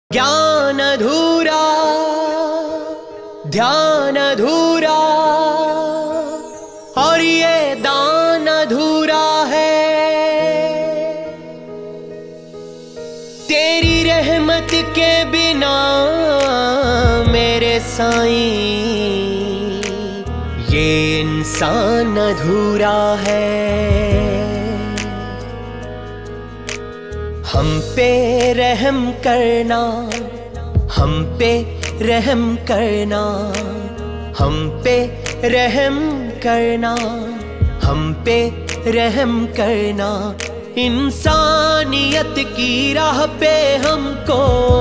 ज्ञान अधूरा, ध्यान अधूरा और ये दान अधूरा है। तेरी रहमत के बिना मेरे साईं ये इंसान अधूरा है। हम पे रहम करना, हम पे रहम करना, हम पे रहम करना, हम पे रहम करना। इंसानियत की राह पे हमको,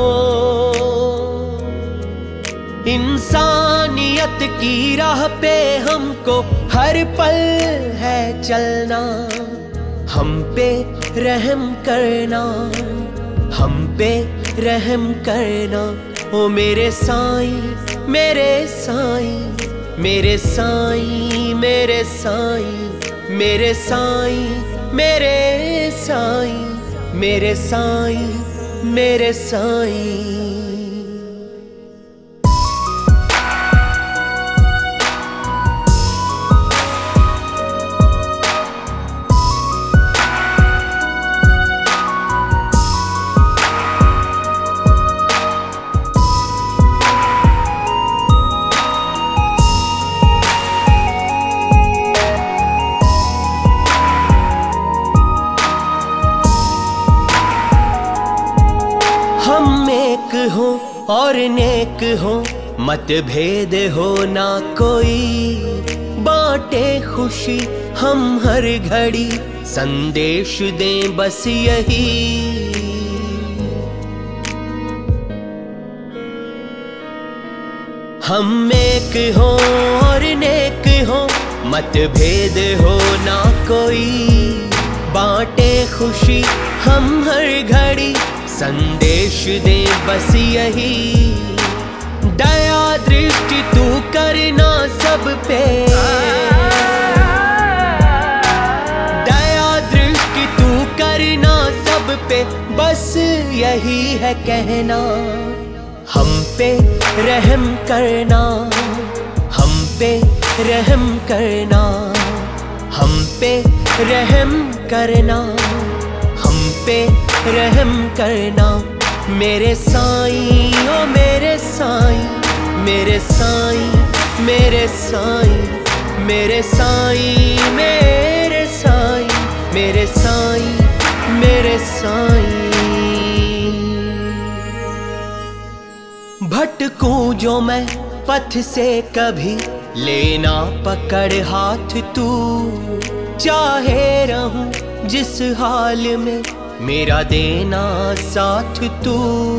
इंसानियत की राह पे हमको हर पल है चलना। हम पे रहम करना, हम पे रहम करना। ओ मेरे साईं, मेरे साईं, मेरे साईं, मेरे साईं, मेरे साईं, मेरे साईं, मेरे साईं, मेरे साईं। हम एक हो और नेक हो, मतभेद हो ना कोई। बांटे खुशी हम हर घड़ी, संदेश दें बस यही। हम एक हो और नेक हो, मतभेद हो ना कोई। बांटे खुशी हम हर घड़ी, संदेश दे बस यही। दया दृष्टि तू करना सब पे, दया दृष्टि तू करना सब पे, बस यही है कहना। हम पे रहम करना, हम पे रहम करना, हम पे रहम करना, हम पे रहम करना। मेरे साईं, ओ मेरे साईं, मेरे साईं, मेरे साईं, मेरे साईं, मेरे साईं, मेरे साईं, मेरे साईं। भटकूं जो मैं पथ से कभी, लेना पकड़ हाथ तू। चाहे रहूं जिस हाल में, मेरा देना साथ तू।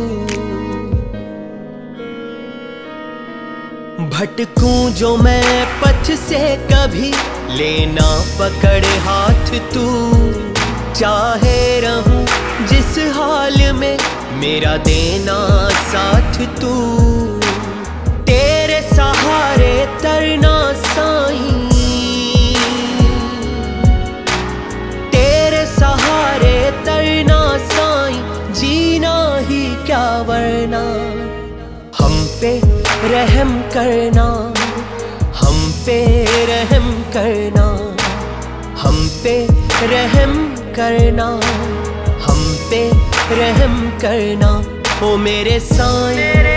भटकूं जो मैं पथ से कभी, लेना पकड़ हाथ तू। चाहे रहूं जिस हाल में, मेरा देना साथ तू। तेरे सहारे तरना साईं, तेरे सहारे तरना साईं, जीना ही क्या वरना। हम पे रहम करना, हम पे रहम करना, हम पे रहम करना, हम पे रहम करना। ओ मेरे साईं,